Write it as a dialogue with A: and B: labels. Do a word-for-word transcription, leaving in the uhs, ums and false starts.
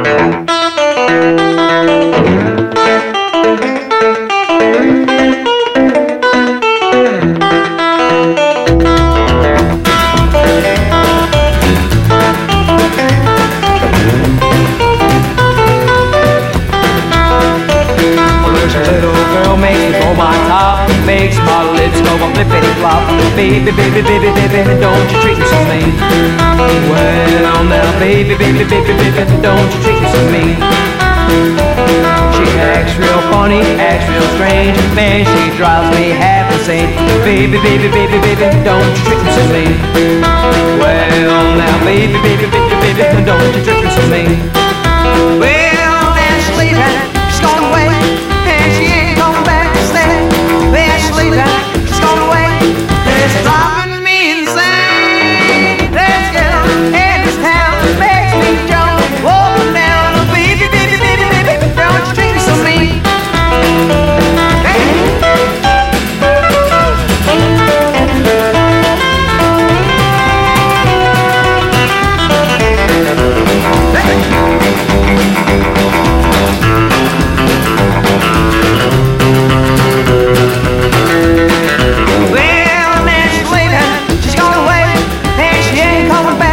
A: Baby, baby, baby, baby, don't you treat me so mean. Well, now, baby, baby, baby, baby, don't you treat me so mean. She acts real funny, acts real strange, man, she drives me half insane. Baby, baby, baby, baby, don't you treat me so mean. Well, now, baby, baby, baby, baby, don't you treat me so mean. Well, there's Sleepy, she's gone away, and she ain't coming back to stay. There's Sleepy, she's gone away. It's driving me insane. This girl in this town makes me jump up and down. Baby, baby, baby, baby, don't you treat me so mean. Well, she's gone away, and she ain't coming back.